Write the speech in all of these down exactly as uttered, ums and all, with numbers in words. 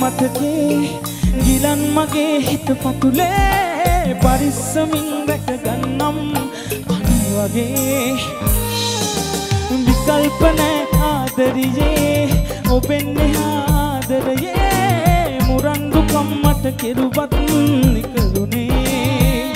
මතකේ ගිලන් මගේ හිත පතුලේ පරිස්සමින් රැක ගන්නම් අනි වගේ විකල්ප නැ ආදරියේ ඔබෙන්නේ ආදරයේ මුරන්දු කම්මට කෙරුවත් නිකරුණේ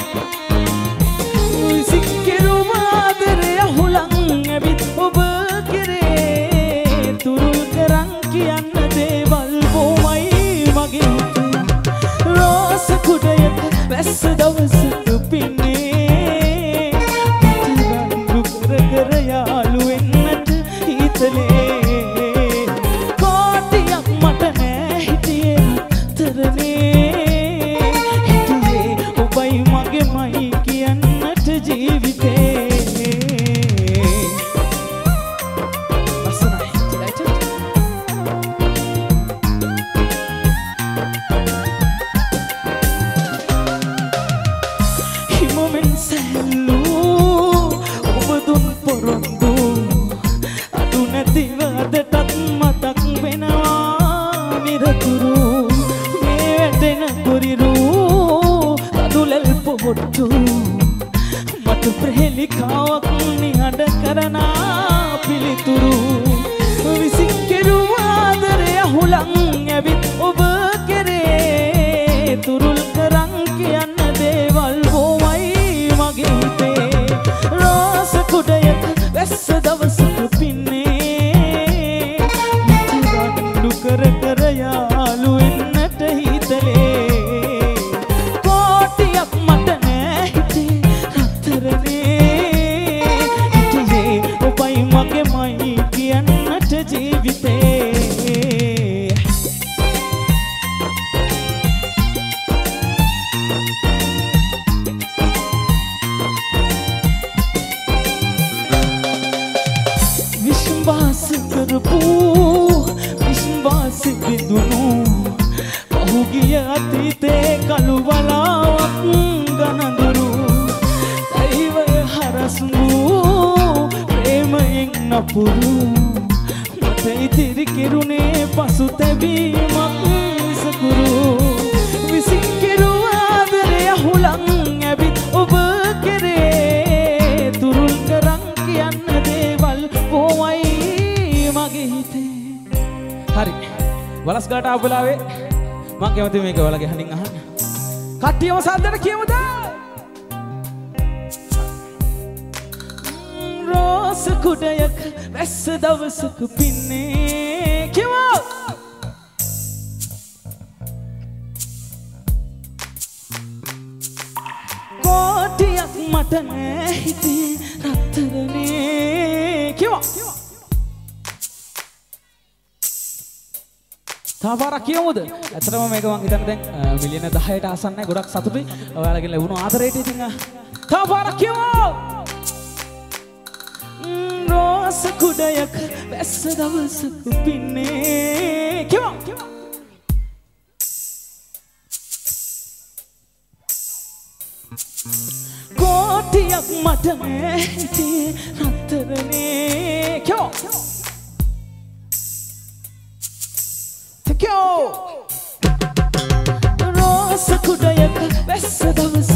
සික්කිරුම ආදරය හුලං ඇවිත් ඔබ කෙරේ තුරුල් කරන් කියන්න දේවල් බොමයි මගේ හිතේ රෝස කුඩයක වැස්ස දවසක පින්නේ රණ්ඩු කර කර යාළු වෙන්නට හිතලේ කෝටියක් මට නෑ හිටියේ තරනේ හිටියේ ඔබයි මගේමයි කියන්නට ජීවිතේ මට ප්‍රහෙලිකාවක් නිහඬ කරනා පිළිතුරු විසින් කෙරුව ආදරය හුලං ඇවිත් ඔබ කෙරේ තුරුල් කරන් කියන්න දේවල් බොමයි මගේ හිතේ රෝස කුඩයක වැස්ස දවසක පින්නේ රණ්ඩු කර කර යාළු වෙන්නට හිතලේ විශ්වාස කරපු විශ්වාස බිඳුණු පහුගිය අතීතේ කළු වලාවක් ගනඳුරු දෛවය හරස්මු ප්‍රේමයෙන් නපුරු මට ඉතිරි කෙරුණේ පසුතැවීමක් විසකුරු විසින් කෙරුව ආදරය හුලං ඇවිත් ඔබ කෙරේ තුරුල් කරන් කියන්න දේවල් බොමයි මගේ හිතේ හරි වලස් ගාට ආපු වෙලාවේ මම කැමති මේක ඔයාලගේ හඬින් අහන්න කට්ටියම සද්දට කියමුද රෝස කුඩයක වැස්ස දවසක පින්නේ කියමු කෝටියක් මට නෑ හිතේ රත්තරනේ කියමු තාපාරක් කියමුද? ඇත්තටම මේක මම හිතන්නේ දැන් මිලියන දහයට ආසන්නයි ගොඩක් සතුටුයි. ඔයාලගෙන් ලැබුණු ආදරයට ඉතින් තාපාරක් කියමු. රෝස කුඩයක වැස්ස දවසක පින්නේ කියමු. කෝටියක් මට නෑ හිතේ රත්තරනේ කියමු. Rose kudayaka, bessa davas